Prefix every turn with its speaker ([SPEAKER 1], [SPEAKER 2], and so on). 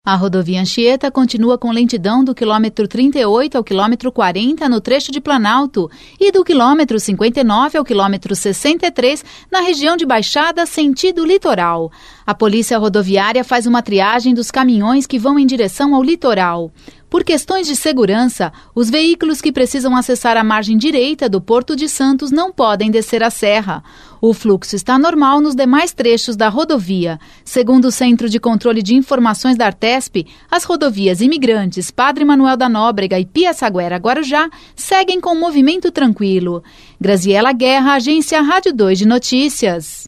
[SPEAKER 1] A rodovia Anchieta continua com lentidão do quilômetro 38 ao quilômetro 40 no trecho de Planalto e do quilômetro 59 ao quilômetro 63 na região de Baixada, sentido litoral. A Polícia Rodoviária faz uma triagem dos caminhões que vão em direção ao litoral. Por questões de segurança, os veículos que precisam acessar a margem direita do Porto de Santos não podem descer a serra. O fluxo está normal nos demais trechos da rodovia. Segundo o Centro de Controle de Informações da Artesp, as rodovias Imigrantes, Padre Manuel da Nóbrega e Piaçaguera-Guarujá seguem com movimento tranquilo. Graziela Guerra, Agência Rádio 2 de Notícias.